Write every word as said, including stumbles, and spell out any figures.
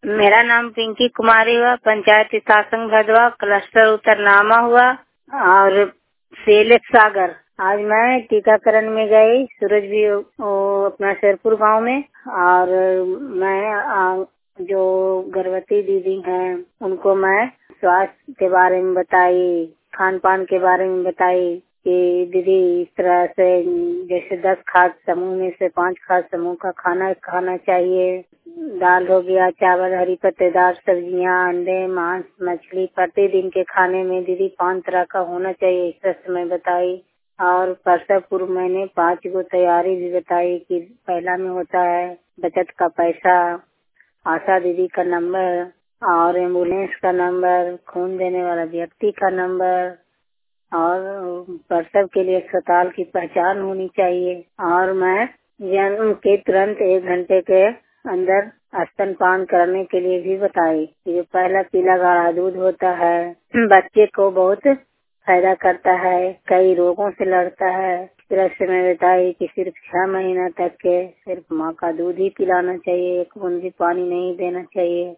मेरा नाम पिंकी कुमारी हुआ, पंचायत शासन भदवा, क्लस्टर उत्तरनामा हुआ और सेलेक्स सागर। आज मैं टीकाकरण में गई सूरज भी अपना शेरपुर गांव में, और मैं आ, जो गर्भवती दीदी हैं उनको मैं स्वास्थ्य के बारे में बताई, खान पान के बारे में बताई कि दीदी इस तरह से जैसे दस खाद्य समूह में से पांच खाद्य समूह का खाना खाना चाहिए। दाल हो गया, चावल, हरी पत्तेदार सब्जियां, अंडे, मांस, मछली प्रतिदिन के खाने में दीदी पांच तरह का होना चाहिए, इस तरह से मैं बताई। और प्रसव पूर्व मैंने पांच गो तैयारी भी बताई कि पहला में होता है बचत का पैसा, आशा दीदी का नंबर और एम्बुलेंस का नंबर, खून देने वाला व्यक्ति का नंबर, और प्रसव के लिए अस्पताल की पहचान होनी चाहिए। और मैं जन्म के तुरंत एक घंटे के अंदर स्तनपान करने के लिए भी बताई। ये पहला पीला गाढ़ा दूध होता है, बच्चे को बहुत फायदा करता है, कई रोगों से लड़ता है। इस तरह से मैं बताई कि सिर्फ छह महीना तक के सिर्फ माँ का दूध ही पिलाना चाहिए, एक बूंद भी पानी नहीं देना चाहिए।